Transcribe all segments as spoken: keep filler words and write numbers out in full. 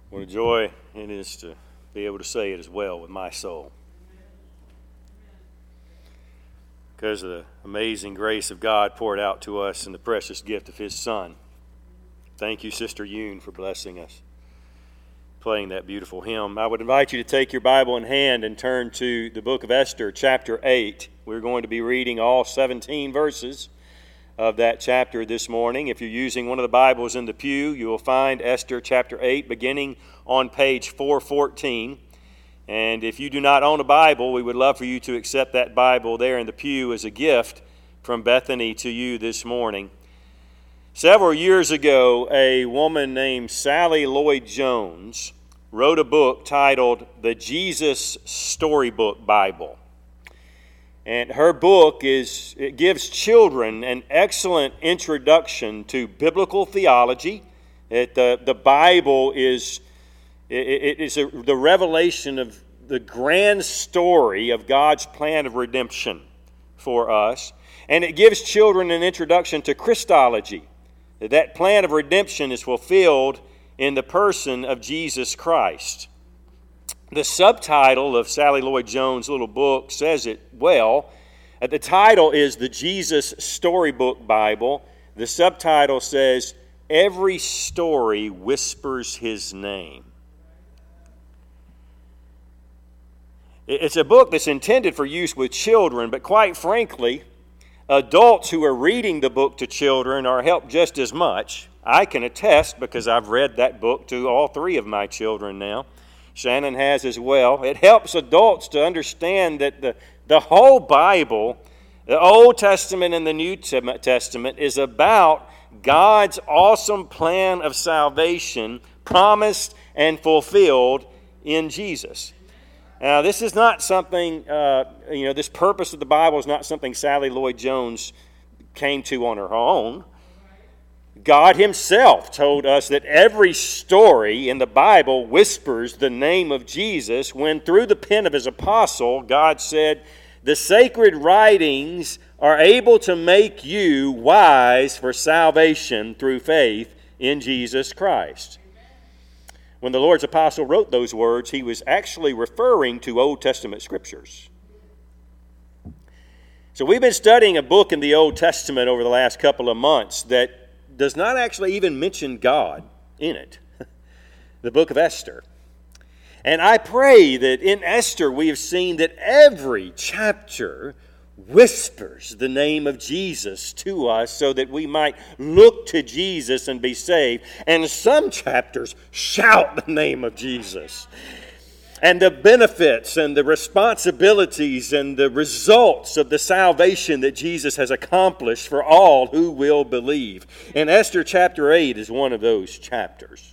What a joy it is to be able to say it as well with my soul. Because of the amazing grace of God poured out to us in the precious gift of His Son. Thank you, Sister Yoon, for blessing us, playing that beautiful hymn. I would invite you to take your Bible in hand and turn to the book of Esther, chapter eight. We're going to be reading all seventeen verses of that chapter this morning. If you're using one of the Bibles in the pew, you will find Esther chapter eight beginning on page four fourteen. And if you do not own a Bible, we would love for you to accept that Bible there in the pew as a gift from Bethany to you this morning. Several years ago, a woman named Sally Lloyd Jones wrote a book titled The Jesus Storybook Bible. And her book is it gives children an excellent introduction to biblical theology. It, uh, the Bible is it, it is a, the revelation of the grand story of God's plan of redemption for us. And it gives children an introduction to Christology. That plan of redemption is fulfilled in the person of Jesus Christ. The subtitle of Sally Lloyd Jones' little book says it well. The title is The Jesus Storybook Bible. The subtitle says, Every Story Whispers His Name. It's a book that's intended for use with children, but quite frankly, adults who are reading the book to children are helped just as much. I can attest because I've read that book to all three of my children now. Shannon has as well. It helps adults to understand that the, the whole Bible, the Old Testament and the New Testament, is about God's awesome plan of salvation promised and fulfilled in Jesus. Now, this is not something, uh, you know, this purpose of the Bible is not something Sally Lloyd Jones came to on her own. God Himself told us that every story in the Bible whispers the name of Jesus when through the pen of His apostle, God said, the sacred writings are able to make you wise for salvation through faith in Jesus Christ. When the Lord's apostle wrote those words, he was actually referring to Old Testament scriptures. So we've been studying a book in the Old Testament over the last couple of months that does not actually even mention God in it. The book of Esther. And I pray that in Esther we have seen that every chapter whispers the name of Jesus to us so that we might look to Jesus and be saved. And some chapters shout the name of Jesus. And the benefits and the responsibilities and the results of the salvation that Jesus has accomplished for all who will believe. And Esther chapter eight is one of those chapters.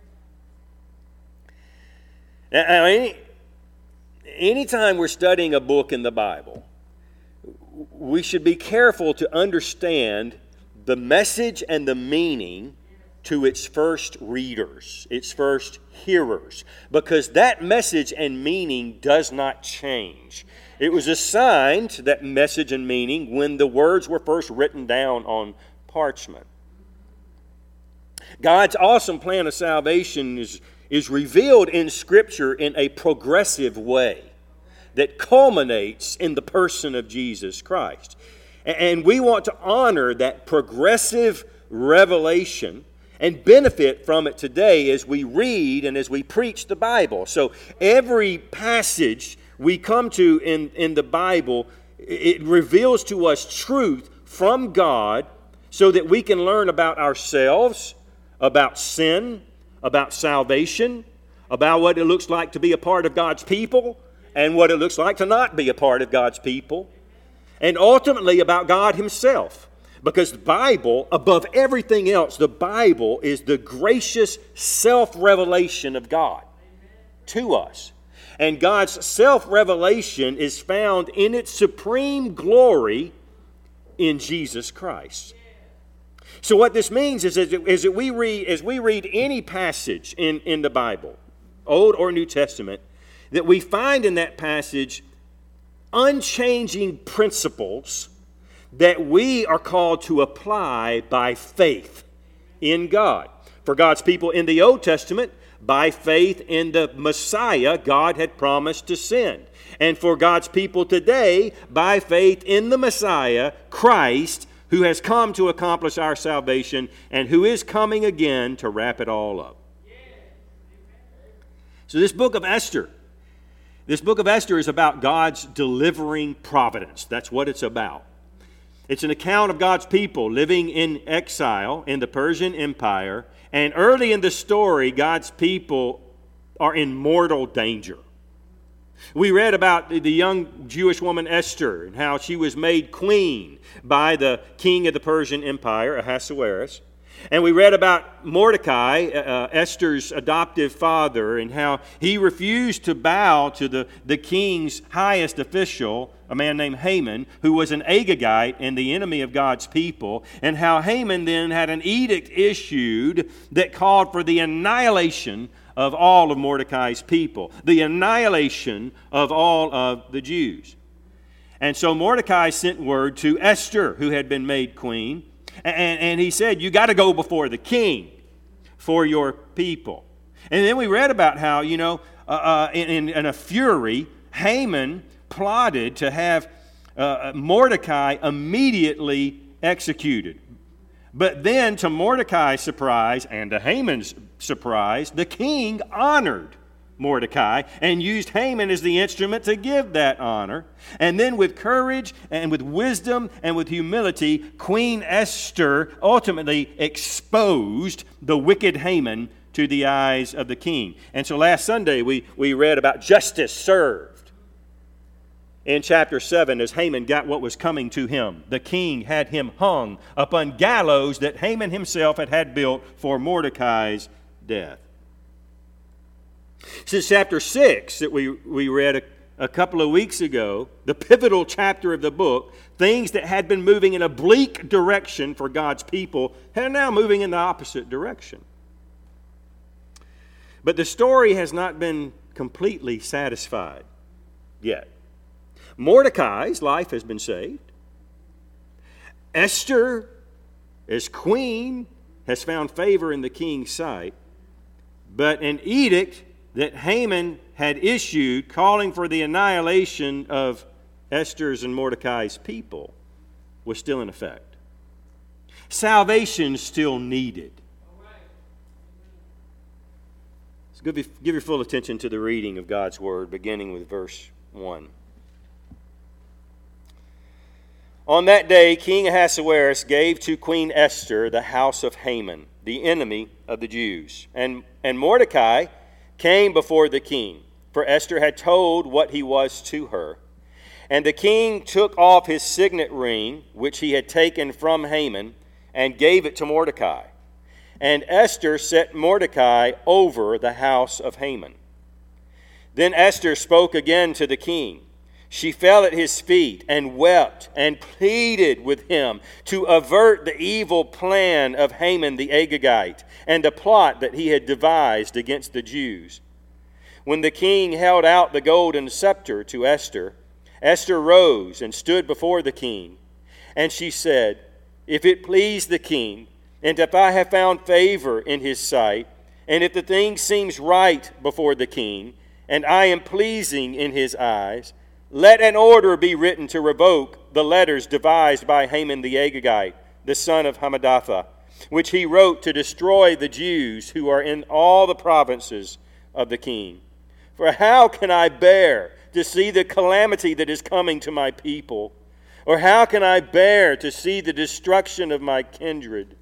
Now, any, anytime we're studying a book in the Bible, we should be careful to understand the message and the meaning to its first readers, its first hearers, because that message and meaning does not change. It was assigned, that message and meaning, when the words were first written down on parchment. God's awesome plan of salvation is, is revealed in Scripture in a progressive way that culminates in the person of Jesus Christ. And we want to honor that progressive revelation and benefit from it today as we read and as we preach the Bible. So every passage we come to in, in the Bible, it reveals to us truth from God so that we can learn about ourselves, about sin, about salvation, about what it looks like to be a part of God's people, and what it looks like to not be a part of God's people, and ultimately about God Himself. Because the Bible, above everything else, the Bible is the gracious self-revelation of God to us. And God's self-revelation is found in its supreme glory in Jesus Christ. So what this means is, is that we read, as we read any passage in, in the Bible, Old or New Testament, that we find in that passage unchanging principles that we are called to apply by faith in God. For God's people in the Old Testament, by faith in the Messiah God had promised to send. And for God's people today, by faith in the Messiah, Christ, who has come to accomplish our salvation and who is coming again to wrap it all up. So this book of Esther, this book of Esther is about God's delivering providence. That's what it's about. It's an account of God's people living in exile in the Persian Empire. And early in the story, God's people are in mortal danger. We read about the young Jewish woman Esther and how she was made queen by the king of the Persian Empire, Ahasuerus. And we read about Mordecai, uh, Esther's adoptive father, and how he refused to bow to the, the king's highest official, a man named Haman, who was an Agagite and the enemy of God's people, and how Haman then had an edict issued that called for the annihilation of all of Mordecai's people, the annihilation of all of the Jews. And so Mordecai sent word to Esther, who had been made queen, and, and he said, you got to go before the king for your people. And then we read about how, you know, uh, uh, in, in a fury, Haman plotted to have uh, Mordecai immediately executed. But then, to Mordecai's surprise and to Haman's surprise, the king honored Mordecai and used Haman as the instrument to give that honor. And then with courage and with wisdom and with humility, Queen Esther ultimately exposed the wicked Haman to the eyes of the king. And so last Sunday we, we read about justice served in chapter seven as Haman got what was coming to him. The king had him hung upon gallows that Haman himself had had built for Mordecai's death. Since chapter six that we, we read a, a couple of weeks ago, the pivotal chapter of the book, things that had been moving in a bleak direction for God's people are now moving in the opposite direction. But the story has not been completely satisfied yet. Mordecai's life has been saved. Esther, as queen, has found favor in the king's sight. But an edict that Haman had issued calling for the annihilation of Esther's and Mordecai's people was still in effect. Salvation still needed. So give, give your full attention to the reading of God's Word, beginning with verse one. On that day, King Ahasuerus gave to Queen Esther the house of Haman, the enemy of the Jews. And, and Mordecai came before the king, for Esther had told what he was to her. And the king took off his signet ring, which he had taken from Haman, and gave it to Mordecai. And Esther set Mordecai over the house of Haman. Then Esther spoke again to the king. She fell at his feet and wept and pleaded with him to avert the evil plan of Haman the Agagite and the plot that he had devised against the Jews. When the king held out the golden scepter to Esther, Esther rose and stood before the king. And she said, if it please the king, and if I have found favor in his sight, and if the thing seems right before the king, and I am pleasing in his eyes, let an order be written to revoke the letters devised by Haman the Agagite, the son of Hammedatha, which he wrote to destroy the Jews who are in all the provinces of the king. For how can I bear to see the calamity that is coming to my people? Or how can I bear to see the destruction of my kindred?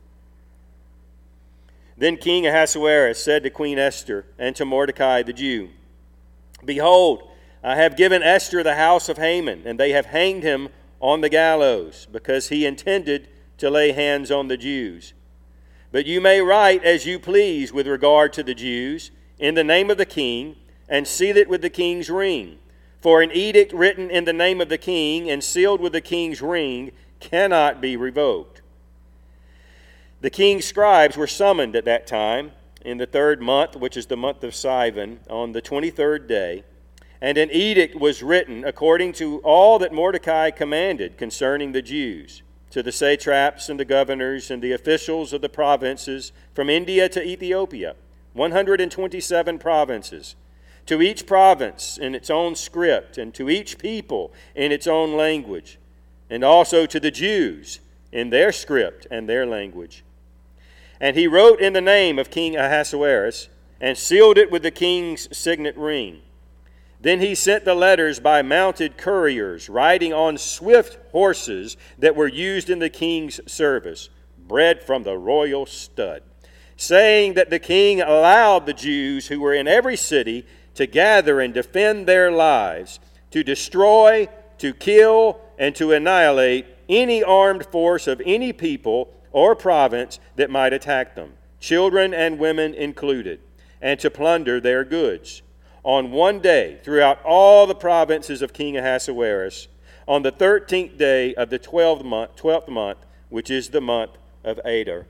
Then King Ahasuerus said to Queen Esther and to Mordecai the Jew, behold, I have given Esther the house of Haman, and they have hanged him on the gallows, because he intended to lay hands on the Jews. But you may write as you please with regard to the Jews, in the name of the king, and seal it with the king's ring. For an edict written in the name of the king and sealed with the king's ring cannot be revoked. The king's scribes were summoned at that time, in the third month, which is the month of Sivan, on the twenty-third day. And an edict was written according to all that Mordecai commanded concerning the Jews, to the satraps and the governors and the officials of the provinces from India to Ethiopia, one hundred twenty-seven provinces, to each province in its own script, and to each people in its own language, and also to the Jews in their script and their language. And he wrote in the name of King Ahasuerus, and sealed it with the king's signet ring. Then he sent the letters by mounted couriers, riding on swift horses that were used in the king's service, bred from the royal stud, saying that the king allowed the Jews who were in every city to gather and defend their lives, to destroy, to kill, and to annihilate any armed force of any people or province that might attack them, children and women included, and to plunder their goods. On one day, throughout all the provinces of King Ahasuerus, on the thirteenth day of the twelfth month, twelfth month, which is the month of Adar.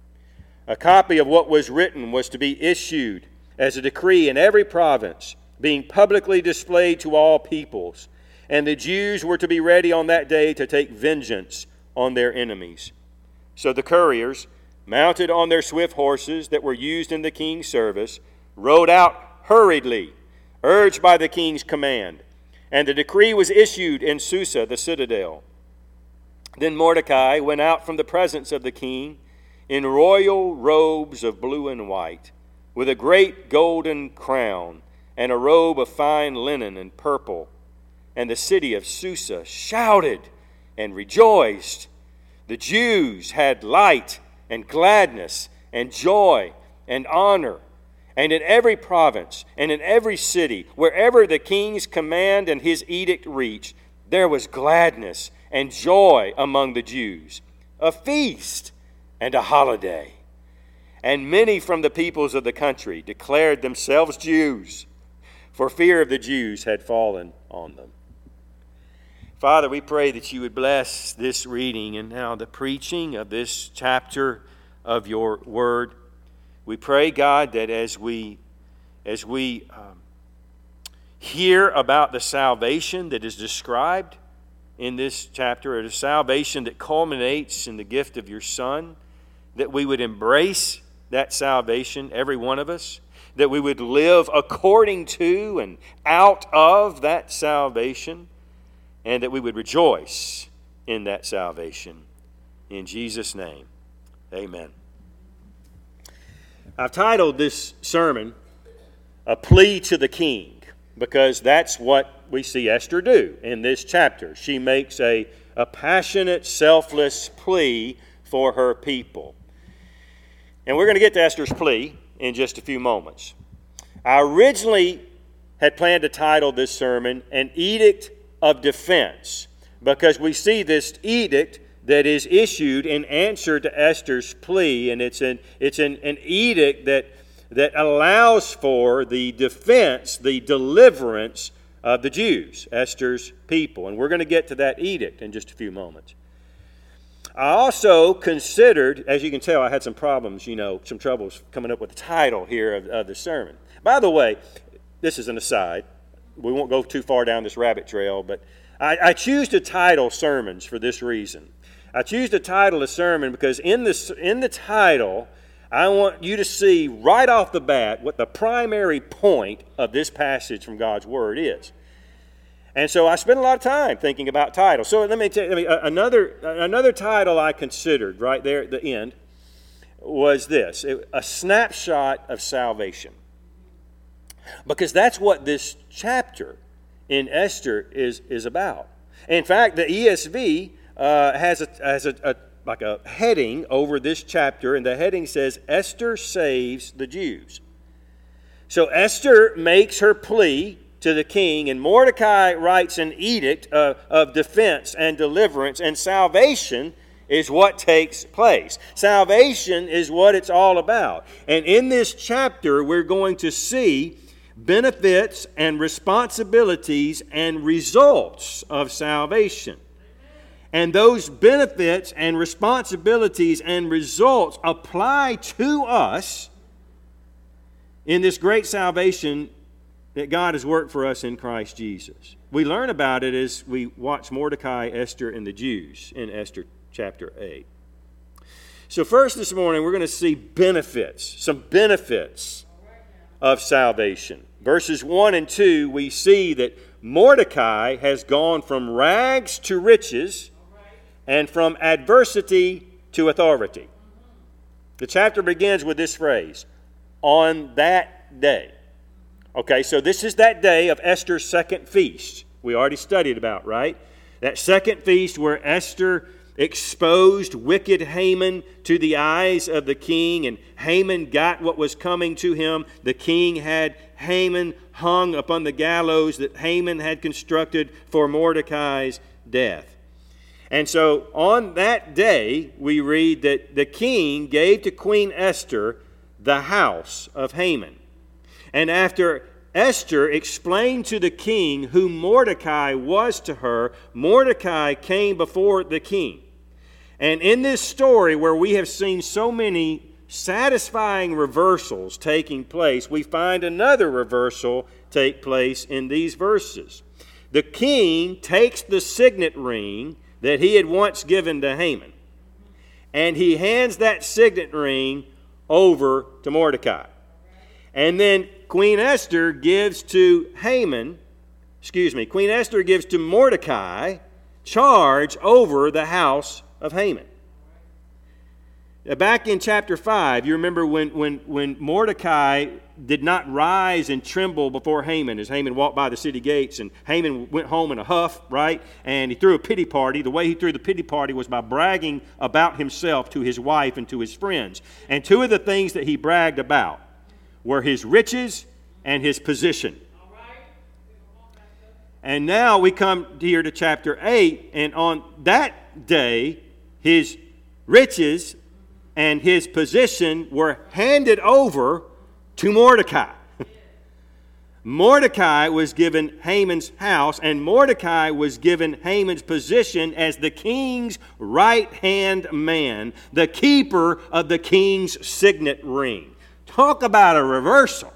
A copy of what was written was to be issued as a decree in every province, being publicly displayed to all peoples, and the Jews were to be ready on that day to take vengeance on their enemies. So the couriers, mounted on their swift horses that were used in the king's service, rode out hurriedly, urged by the king's command, and the decree was issued in Susa, the citadel. Then Mordecai went out from the presence of the king in royal robes of blue and white, with a great golden crown and a robe of fine linen and purple. And the city of Susa shouted and rejoiced. The Jews had light and gladness and joy and honor. And in every province and in every city, wherever the king's command and his edict reached, there was gladness and joy among the Jews, a feast and a holiday. And many from the peoples of the country declared themselves Jews, for fear of the Jews had fallen on them. Father, we pray that you would bless this reading and now the preaching of this chapter of your word. We pray, God, that as we, as we um, hear about the salvation that is described in this chapter, or the salvation that culminates in the gift of your Son, that we would embrace that salvation, every one of us, that we would live according to and out of that salvation, and that we would rejoice in that salvation. In Jesus' name, amen. I've titled this sermon, A Plea to the King, because that's what we see Esther do in this chapter. She makes a, a passionate, selfless plea for her people. And we're going to get to Esther's plea in just a few moments. I originally had planned to title this sermon, An Edict of Defense, because we see this edict that is issued in answer to Esther's plea, and it's an it's an, an edict that that allows for the defense, the deliverance of the Jews, Esther's people. And we're going to get to that edict in just a few moments. I also considered, as you can tell, I had some problems, you know, some troubles coming up with the title here of, of the sermon. By the way, this is an aside. We won't go too far down this rabbit trail, but I, I choose to title sermons for this reason. I choose to title a sermon because in this in the title, I want you to see right off the bat what the primary point of this passage from God's Word is. And so I spent a lot of time thinking about titles. So let me tell you, another, another title I considered right there at the end was this, A Snapshot of Salvation. Because that's what this chapter in Esther is, is about. In fact, the E S V uh, has, a, has a, a, like a heading over this chapter, and the heading says, Esther Saves the Jews. So Esther makes her plea to the king, and Mordecai writes an edict of, of defense and deliverance, and salvation is what takes place. Salvation is what it's all about. And in this chapter, we're going to see benefits and responsibilities and results of salvation. And those benefits and responsibilities and results apply to us in this great salvation that God has worked for us in Christ Jesus. We learn about it as we watch Mordecai, Esther, and the Jews in Esther chapter eight. So first this morning, we're going to see benefits, some benefits of salvation. Verses one and two, we see that Mordecai has gone from rags to riches and from adversity to authority. The chapter begins with this phrase, on that day. Okay, so this is that day of Esther's second feast. We already studied about, right? That second feast where Esther exposed wicked Haman to the eyes of the king, and Haman got what was coming to him. The king had Haman hung upon the gallows that Haman had constructed for Mordecai's death. And so on that day, we read that the king gave to Queen Esther the house of Haman. And after Esther explained to the king who Mordecai was to her, Mordecai came before the king. And in this story where we have seen so many satisfying reversals taking place, we find another reversal take place in these verses. The king takes the signet ring that he had once given to Haman, and he hands that signet ring over to Mordecai. And then Queen Esther gives to Haman, excuse me, Queen Esther gives to Mordecai charge over the house of Haman. Back in chapter five, you remember when, when, when Mordecai did not rise and tremble before Haman as Haman walked by the city gates, and Haman went home in a huff, right? And he threw a pity party. The way he threw the pity party was by bragging about himself to his wife and to his friends. And two of the things that he bragged about were his riches and his position. And now we come here to chapter eight, and on that day, his riches and his position were handed over to Mordecai. Mordecai was given Haman's house, and Mordecai was given Haman's position as the king's right-hand man, the keeper of the king's signet ring. Talk about a reversal.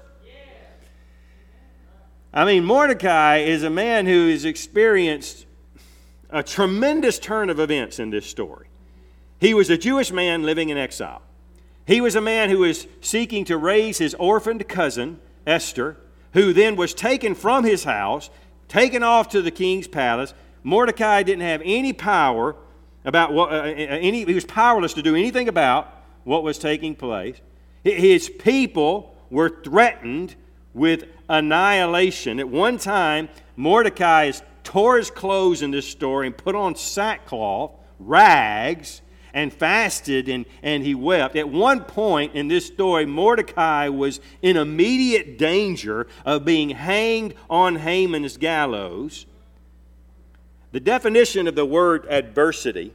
I mean, Mordecai is a man who has experienced a tremendous turn of events in this story. He was a Jewish man living in exile. He was a man who was seeking to raise his orphaned cousin, Esther, who then was taken from his house, taken off to the king's palace. Mordecai didn't have any power about what, uh, any, he was powerless to do anything about what was taking place. His people were threatened with annihilation. At one time, Mordecai tore his clothes in this story and put on sackcloth, rags, and fasted, and, and he wept. At one point in this story, Mordecai was in immediate danger of being hanged on Haman's gallows. The definition of the word adversity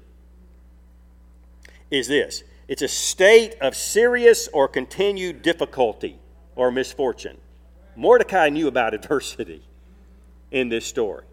is this. It's a state of serious or continued difficulty or misfortune. Mordecai knew about adversity in this story.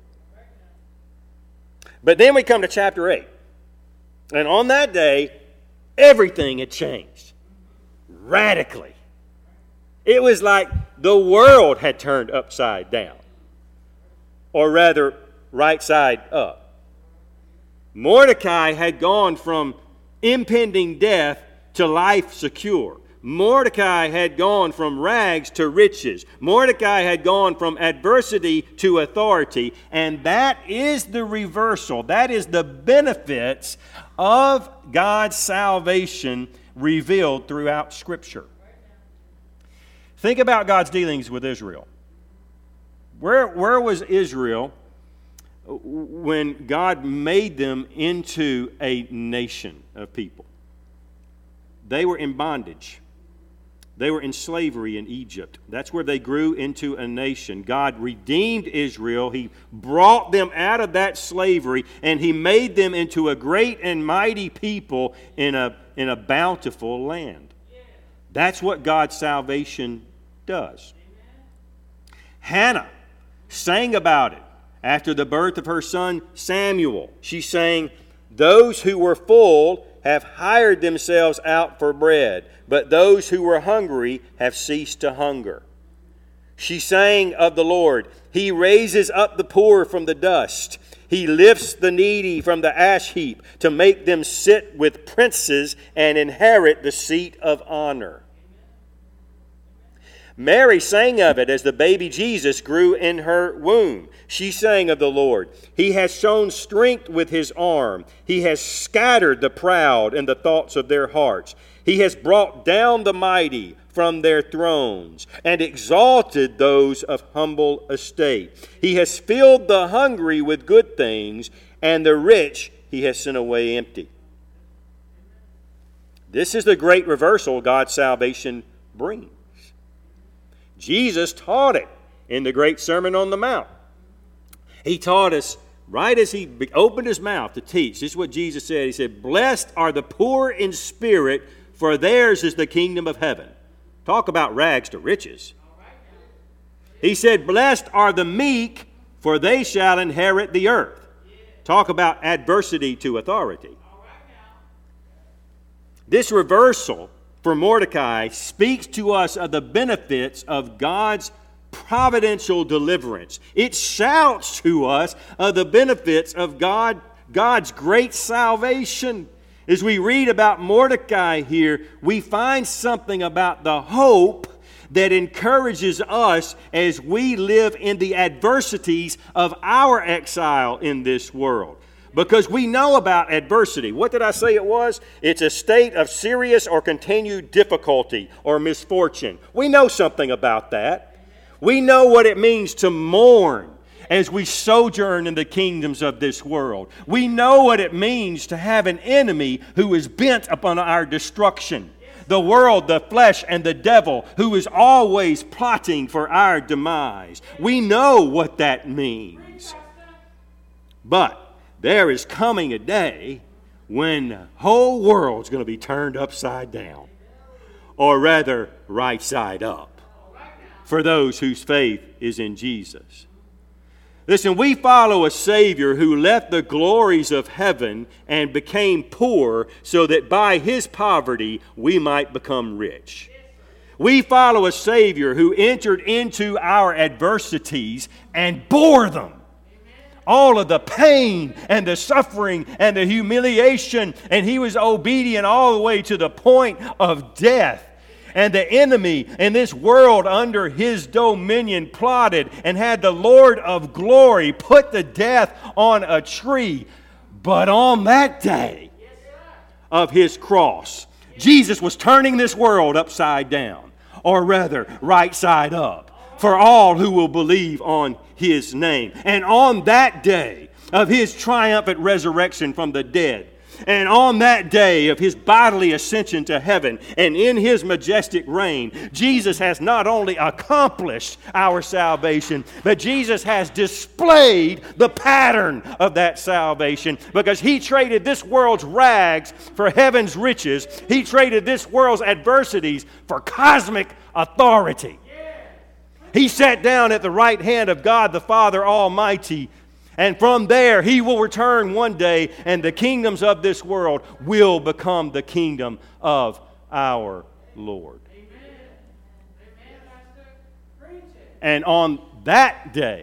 But then we come to chapter eight. And on that day, everything had changed radically. It was like the world had turned upside down, or rather, right side up. Mordecai had gone from impending death to life secure. Mordecai had gone from rags to riches. Mordecai had gone from adversity to authority. And that is the reversal. That is the benefits of God's salvation revealed throughout Scripture. Think about God's dealings with Israel. Where, where was Israel when God made them into a nation of people? They were in bondage. They were in slavery in Egypt. That's where they grew into a nation. God redeemed Israel. He brought them out of that slavery, and He made them into a great and mighty people in a, in a bountiful land. That's what God's salvation does. Hannah sang about it after the birth of her son Samuel. She sang, "Those who were full have hired themselves out for bread, but those who were hungry have ceased to hunger." She sang of the Lord, "He raises up the poor from the dust. He lifts the needy from the ash heap to make them sit with princes and inherit the seat of honor." Mary sang of it as the baby Jesus grew in her womb. She sang of the Lord. He has shown strength with his arm. He has scattered the proud in the thoughts of their hearts. He has brought down the mighty from their thrones and exalted those of humble estate. He has filled the hungry with good things, and the rich he has sent away empty. This is the great reversal God's salvation brings. Jesus taught it in the great Sermon on the Mount. He taught us right as he opened his mouth to teach. This is what Jesus said. He said, "Blessed are the poor in spirit, for theirs is the kingdom of heaven." Talk about rags to riches. He said, "Blessed are the meek, for they shall inherit the earth." Talk about adversity to authority. This reversal for Mordecai speaks to us of the benefits of God's providential deliverance. It shouts to us of the benefits of God, God's great salvation. As we read about Mordecai here, we find something about the hope that encourages us as we live in the adversities of our exile in this world. Because we know about adversity. What did I say it was? It's a state of serious or continued difficulty or misfortune. We know something about that. We know what it means to mourn as we sojourn in the kingdoms of this world. We know what it means to have an enemy who is bent upon our destruction. The world, the flesh, and the devil, who is always plotting for our demise. We know what that means. But there is coming a day when the whole world's going to be turned upside down, or rather, right side up, for those whose faith is in Jesus. Listen, we follow a Savior who left the glories of heaven and became poor so that by his poverty we might become rich. We follow a Savior who entered into our adversities and bore them. All of the pain and the suffering and the humiliation, and he was obedient all the way to the point of death. And the enemy in this world under his dominion plotted and had the Lord of glory put to death on a tree. But on that day of his cross, Jesus was turning this world upside down, or rather right side up, for all who will believe on his name. And on that day of his triumphant resurrection from the dead, and on that day of his bodily ascension to heaven, and in his majestic reign, Jesus has not only accomplished our salvation, but Jesus has displayed the pattern of that salvation, because he traded this world's rags for heaven's riches. He traded this world's adversities for cosmic authority. He sat down at the right hand of God the Father Almighty, and from there he will return one day, and the kingdoms of this world will become the kingdom of our Lord. Amen. Amen. And on that day,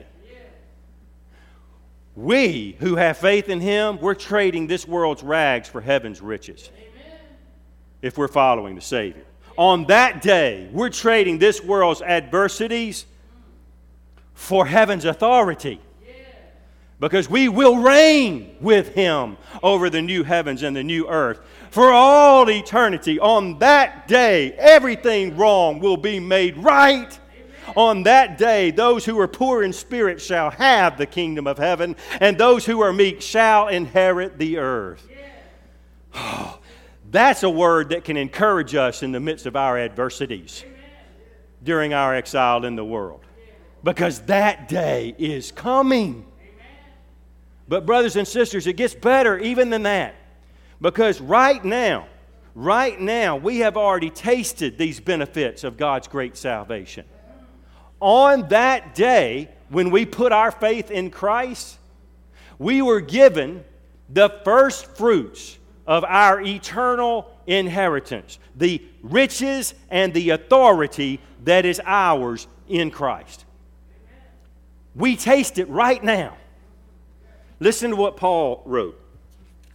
we who have faith in him, we're trading this world's rags for heaven's riches. Amen. If we're following the Savior. On that day, we're trading this world's adversities for heaven's authority. Because we will reign with him over the new heavens and the new earth for all eternity. On that day, everything wrong will be made right. On that day, those who are poor in spirit shall have the kingdom of heaven, and those who are meek shall inherit the earth. Oh, that's a word that can encourage us in the midst of our adversities during our exile in the world. Because that day is coming. But brothers and sisters, it gets better even than that. Because right now, right now, we have already tasted these benefits of God's great salvation. On that day, when we put our faith in Christ, we were given the first fruits of our eternal inheritance, the riches and the authority that is ours in Christ. We taste it right now. Listen to what Paul wrote.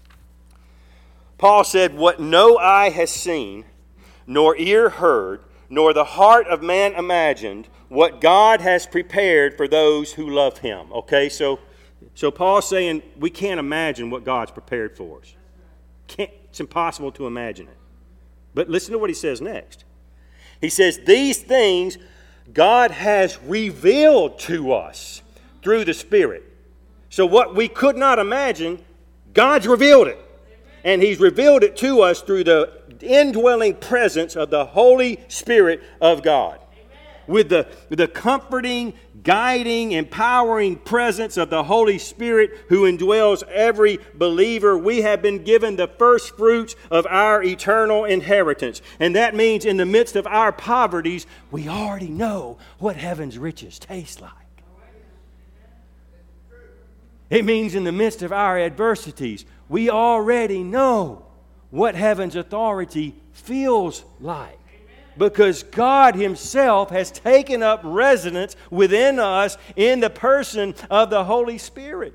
Paul said, "What no eye has seen, nor ear heard, nor the heart of man imagined what God has prepared for those who love him. Okay, so so Paul's saying we can't imagine what God's prepared for us. Can't, it's impossible to imagine it. But listen to what he says next. He says, these things God has revealed to us through the Spirit. So what we could not imagine, God's revealed it. And he's revealed it to us through the indwelling presence of the Holy Spirit of God. With the, with the comforting, guiding, empowering presence of the Holy Spirit who indwells every believer, we have been given the first fruits of our eternal inheritance. And that means in the midst of our poverties, we already know what heaven's riches taste like. It means in the midst of our adversities, we already know what heaven's authority feels like. Because God himself has taken up residence within us in the person of the Holy Spirit.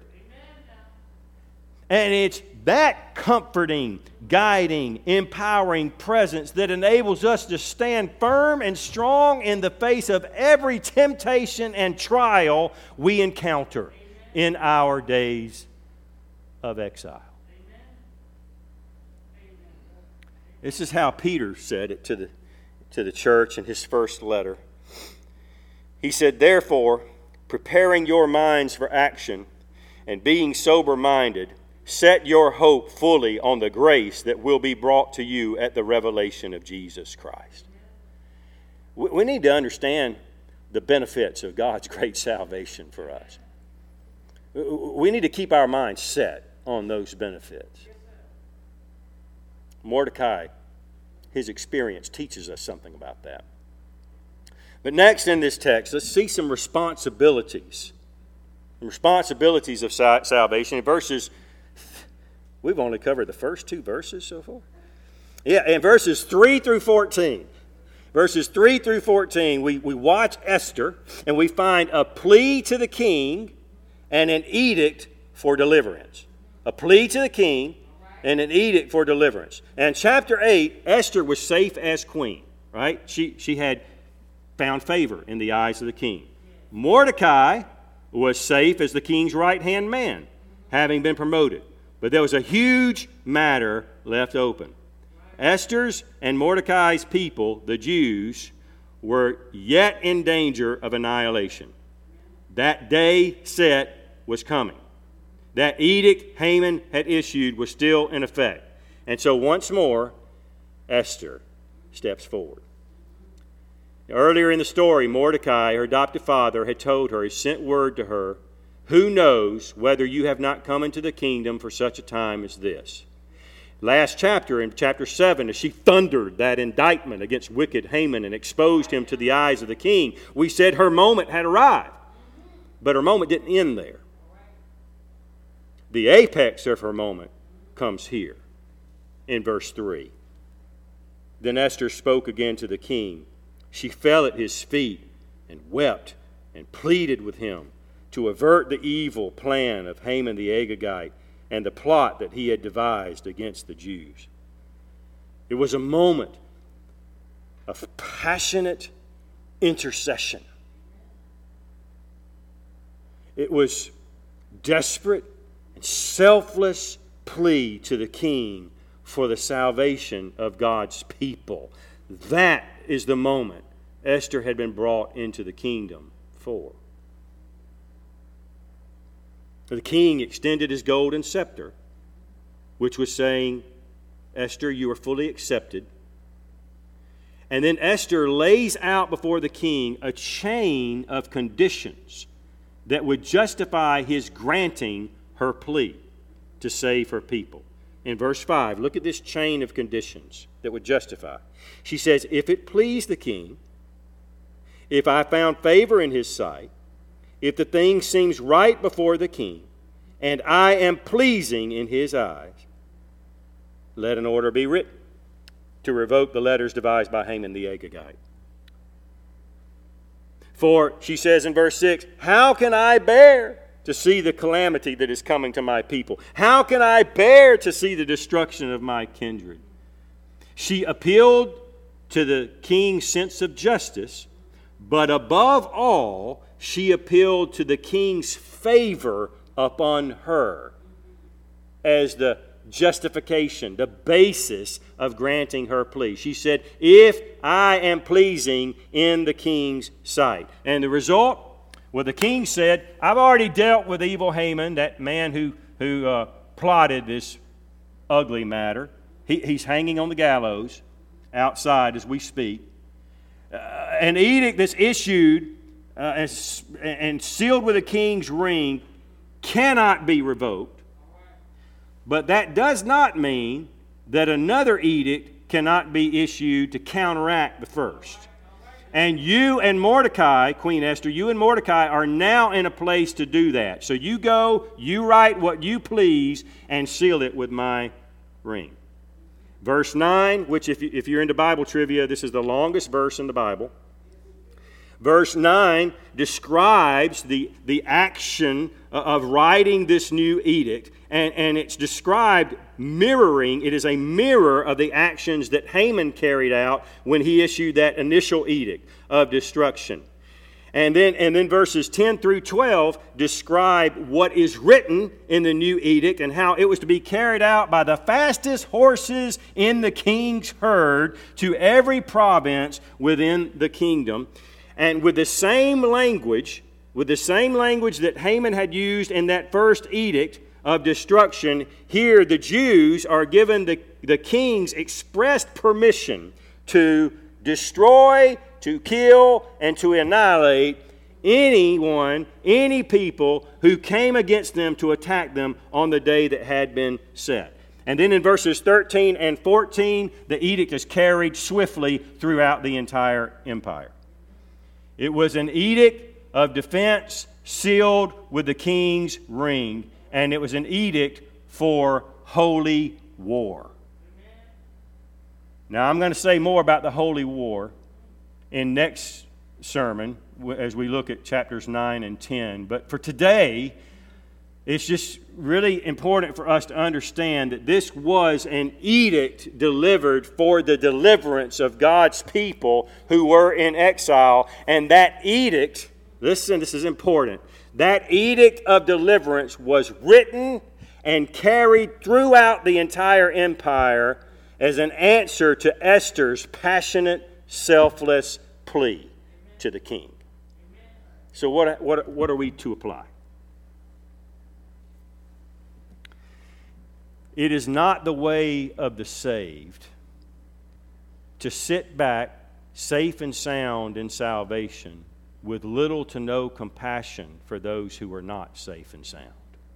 And it's that comforting, guiding, empowering presence that enables us to stand firm and strong in the face of every temptation and trial we encounter in our days of exile. This is how Peter said it to the to the church in his first letter. He said, therefore, preparing your minds for action and being sober-minded, set your hope fully on the grace that will be brought to you at the revelation of Jesus Christ. We need to understand the benefits of God's great salvation for us. We need to keep our minds set on those benefits. Mordecai, his experience teaches us something about that. But next in this text, let's see some responsibilities. Responsibilities of salvation. In verses, we've only covered the first two verses so far. Yeah, in verses three through fourteen. Verses three through fourteen, we, we watch Esther, and we find a plea to the king and an edict for deliverance. A plea to the king and an edict for deliverance. And chapter eight, Esther was safe as queen, right? She, she had found favor in the eyes of the king. Mordecai was safe as the king's right-hand man, having been promoted. But there was a huge matter left open. Esther's and Mordecai's people, the Jews, were yet in danger of annihilation. That day set was coming. That edict Haman had issued was still in effect. And so once more, Esther steps forward. Earlier in the story, Mordecai, her adopted father, had told her, he sent word to her, who knows whether you have not come into the kingdom for such a time as this. Last chapter, in chapter seven, as she thundered that indictment against wicked Haman and exposed him to the eyes of the king, we said her moment had arrived. But her moment didn't end there. The apex of her moment comes here in verse three. Then Esther spoke again to the king. She fell at his feet and wept and pleaded with him to avert the evil plan of Haman the Agagite and the plot that he had devised against the Jews. It was a moment of passionate intercession. It was desperate and selfless plea to the king for the salvation of God's people. That is the moment Esther had been brought into the kingdom for. The king extended his golden scepter, which was saying, Esther, you are fully accepted. And then Esther lays out before the king a chain of conditions that would justify his granting her plea to save her people. In verse five, look at this chain of conditions that would justify. She says, if it please the king, if I found favor in his sight, if the thing seems right before the king, and I am pleasing in his eyes, let an order be written to revoke the letters devised by Haman the Agagite. For, she says in verse six, how can I bear to see the calamity that is coming to my people? How can I bear to see the destruction of my kindred? She appealed to the king's sense of justice, but above all, she appealed to the king's favor upon her as the justification, the basis of granting her plea. She said, if I am pleasing in the king's sight. And the result? Well, the king said, I've already dealt with evil Haman, that man who, who uh, plotted this ugly matter. He, he's hanging on the gallows outside as we speak. Uh, an edict that's issued uh, and, and sealed with a king's ring cannot be revoked. But that does not mean that another edict cannot be issued to counteract the first. And you and Mordecai, Queen Esther, you and Mordecai are now in a place to do that. So you go, you write what you please, and seal it with my ring. Verse nine, which if, you, if you're into Bible trivia, this is the longest verse in the Bible. Verse nine describes the, the action of writing this new edict, and, and it's described mirroring, it is a mirror of the actions that Haman carried out when he issued that initial edict of destruction. And then, and then verses ten through twelve describe what is written in the new edict and how it was to be carried out by the fastest horses in the king's herd to every province within the kingdom. And with the same language, with the same language that Haman had used in that first edict of destruction, here the Jews are given the, the king's expressed permission to destroy, to kill, and to annihilate anyone, any people who came against them to attack them on the day that had been set. And then in verses thirteen and fourteen, the edict is carried swiftly throughout the entire empire. It was an edict of defense sealed with the king's ring, and it was an edict for holy war. Now, I'm going to say more about the holy war in next sermon as we look at chapters nine and ten. But for today, it's just really important for us to understand that this was an edict delivered for the deliverance of God's people who were in exile. And that edict, listen, this is important, that edict of deliverance was written and carried throughout the entire empire as an answer to Esther's passionate, selfless plea to the king. So what, what, what are we to apply? It is not the way of the saved to sit back safe and sound in salvation with little to no compassion for those who are not safe and sound.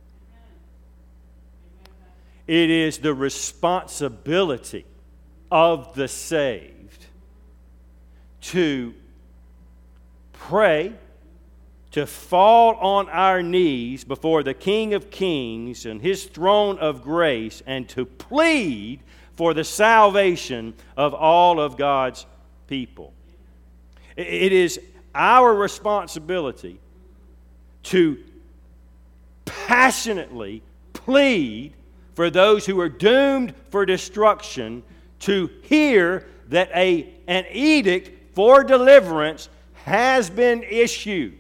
It is the responsibility of the saved to pray, to fall on our knees before the King of Kings and His throne of grace and to plead for the salvation of all of God's people. It is our responsibility to passionately plead for those who are doomed for destruction to hear that a, an edict for deliverance has been issued.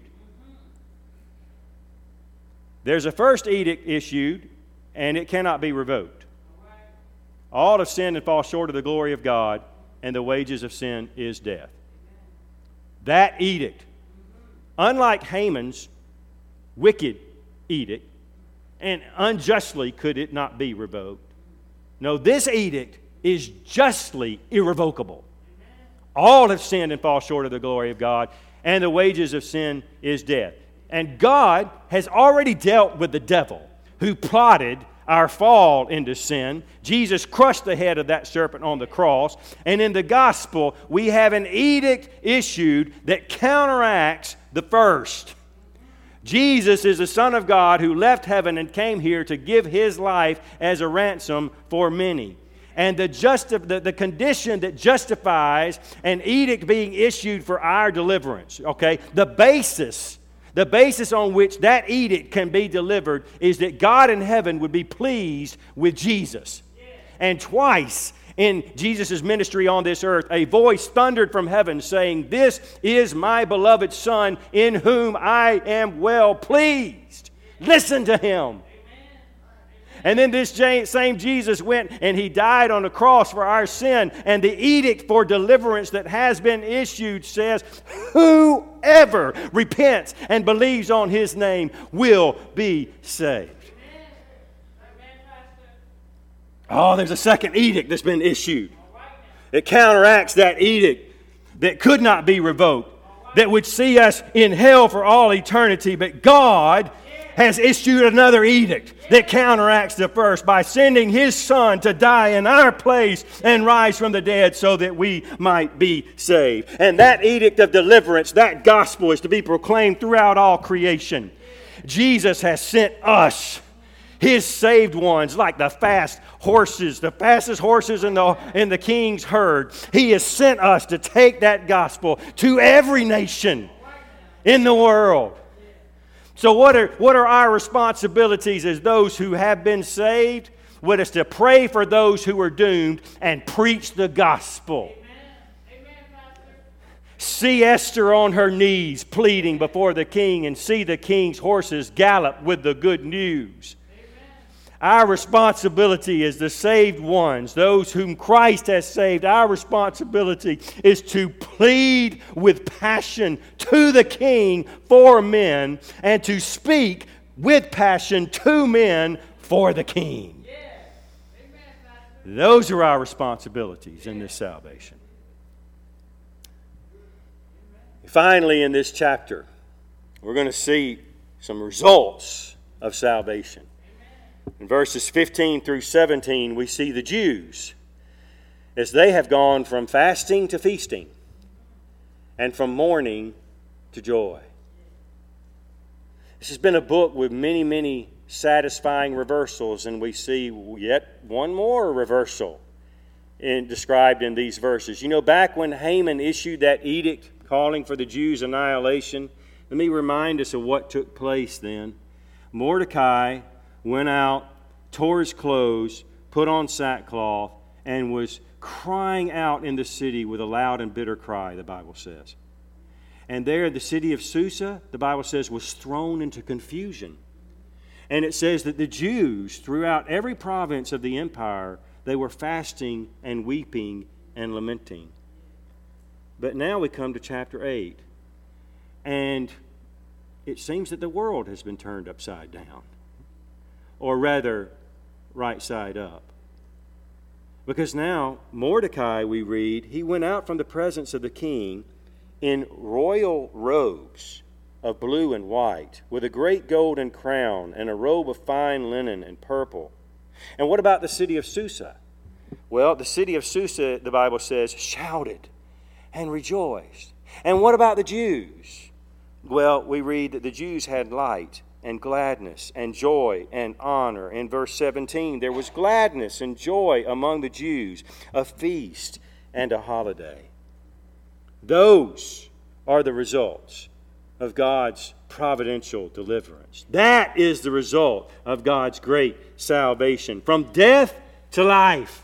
There's a first edict issued, and it cannot be revoked. All have sinned and fall short of the glory of God, and the wages of sin is death. That edict, unlike Haman's wicked edict, and unjustly could it not be revoked. No, this edict is justly irrevocable. All have sinned and fall short of the glory of God, and the wages of sin is death. And God has already dealt with the devil who plotted our fall into sin. Jesus crushed the head of that serpent on the cross. And in the gospel, we have an edict issued that counteracts the first. Jesus is the Son of God who left heaven and came here to give His life as a ransom for many. And the, justi- the, the condition that justifies an edict being issued for our deliverance, okay, the basis The basis on which that edict can be delivered is that God in heaven would be pleased with Jesus. And twice in Jesus' ministry on this earth, a voice thundered from heaven saying, "This is my beloved Son, in whom I am well pleased. Listen to him." And then this same Jesus went and he died on the cross for our sin. And the edict for deliverance that has been issued says, whoever repents and believes on his name will be saved. Oh, there's a second edict that's been issued. It counteracts that edict that could not be revoked, that would see us in hell for all eternity. But God has issued another edict that counteracts the first by sending his Son to die in our place and rise from the dead so that we might be saved. And that edict of deliverance, that gospel, is to be proclaimed throughout all creation. Jesus has sent us, his saved ones, like the fast horses, the fastest horses in the, in the king's herd. He has sent us to take that gospel to every nation in the world. So what are, what are our responsibilities as those who have been saved? Well, it's to pray for those who are doomed and preach the gospel. Amen. Amen, Pastor. See Esther on her knees pleading before the king, and see the king's horses gallop with the good news. Our responsibility as the saved ones, those whom Christ has saved, our responsibility is to plead with passion to the King for men and to speak with passion to men for the King. Yeah. Amen, those are our responsibilities in this salvation. Finally, in this chapter, we're going to see some results of salvation. In verses fifteen through seventeen, we see the Jews as they have gone from fasting to feasting and from mourning to joy. This has been a book with many, many satisfying reversals, and we see yet one more reversal in, described in these verses. You know, back when Haman issued that edict calling for the Jews' annihilation, let me remind us of what took place then. Mordecai went out, tore his clothes, put on sackcloth, and was crying out in the city with a loud and bitter cry, the Bible says. And there, the city of Susa, the Bible says, was thrown into confusion. And it says that the Jews, throughout every province of the empire, they were fasting and weeping and lamenting. But now we come to chapter eight, and it seems that the world has been turned upside down. Or rather, right side up. Because now, Mordecai, we read, he went out from the presence of the king in royal robes of blue and white, with a great golden crown and a robe of fine linen and purple. And what about the city of Susa? Well, the city of Susa, the Bible says, shouted and rejoiced. And what about the Jews? Well, we read that the Jews had light and gladness and joy and honor. In verse seventeen, there was gladness and joy among the Jews, a feast and a holiday. Those are the results of God's providential deliverance. That is the result of God's great salvation. From death to life.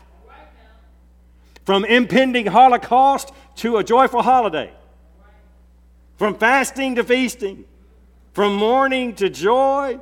From impending Holocaust to a joyful holiday. From fasting to feasting. From mourning to joy.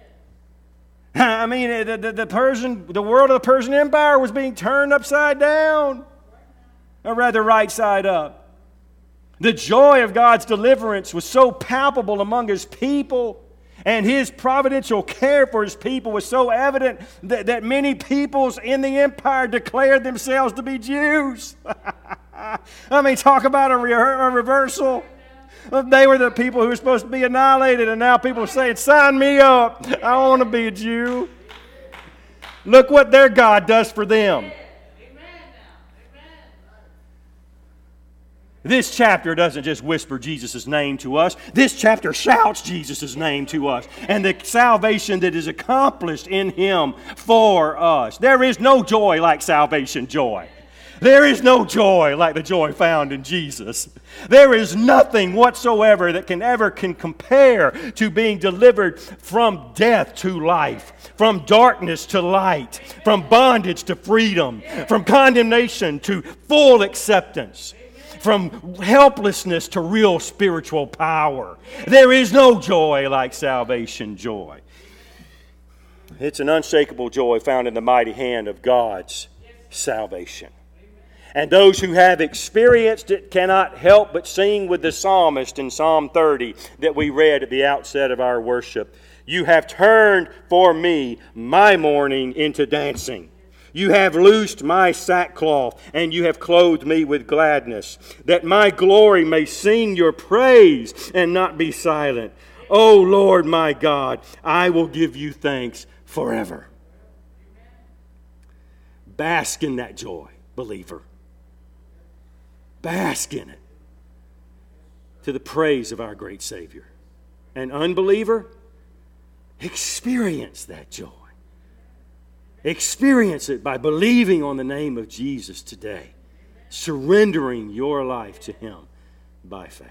I mean, the, the, the Persian, the world of the Persian Empire was being turned upside down, or rather right side up. The joy of God's deliverance was so palpable among His people, and His providential care for His people was so evident that, that many peoples in the empire declared themselves to be Jews. I mean, talk about a, re- a reversal. They were the people who were supposed to be annihilated, and now people are saying, sign me up. I want to be a Jew. Look what their God does for them. This chapter doesn't just whisper Jesus' name to us. This chapter shouts Jesus' name to us and the salvation that is accomplished in Him for us. There is no joy like salvation joy. There is no joy like the joy found in Jesus. There is nothing whatsoever that can ever can compare to being delivered from death to life, from darkness to light, from bondage to freedom, from condemnation to full acceptance, from helplessness to real spiritual power. There is no joy like salvation joy. It's an unshakable joy found in the mighty hand of God's salvation. And those who have experienced it cannot help but sing with the psalmist in Psalm thirty that we read at the outset of our worship. You have turned for me my mourning into dancing. You have loosed my sackcloth, and you have clothed me with gladness, that my glory may sing your praise and not be silent. O Lord my God, I will give you thanks forever. Bask in that joy, believer. Bask in it to the praise of our great Savior. And unbeliever, experience that joy. Experience it by believing on the name of Jesus today, surrendering your life to Him by faith.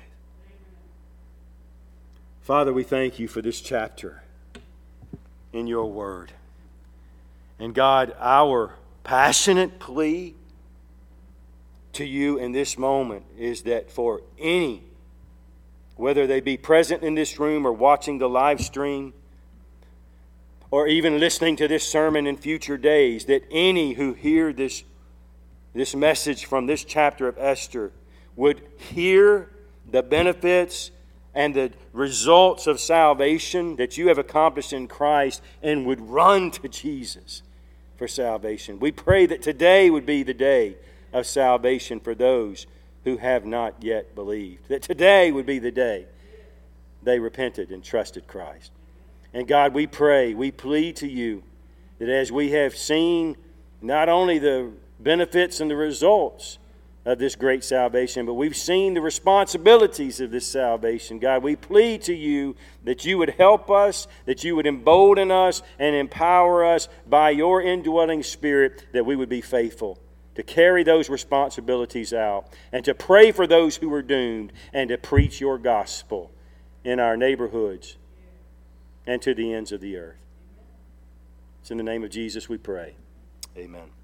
Father, we thank you for this chapter in your word. And God, our passionate plea to you in this moment is that for any, whether they be present in this room or watching the live stream, or even listening to this sermon in future days, that any who hear this, this message from this chapter of Esther would hear the benefits and the results of salvation that you have accomplished in Christ and would run to Jesus for salvation. We pray that today would be the day of salvation for those who have not yet believed. That today would be the day they repented and trusted Christ. And God, we pray, we plead to you that as we have seen not only the benefits and the results of this great salvation, but we've seen the responsibilities of this salvation. God, we plead to you that you would help us, that you would embolden us and empower us by your indwelling Spirit, that we would be faithful to carry those responsibilities out and to pray for those who are doomed and to preach your gospel in our neighborhoods and to the ends of the earth. It's in the name of Jesus we pray. Amen.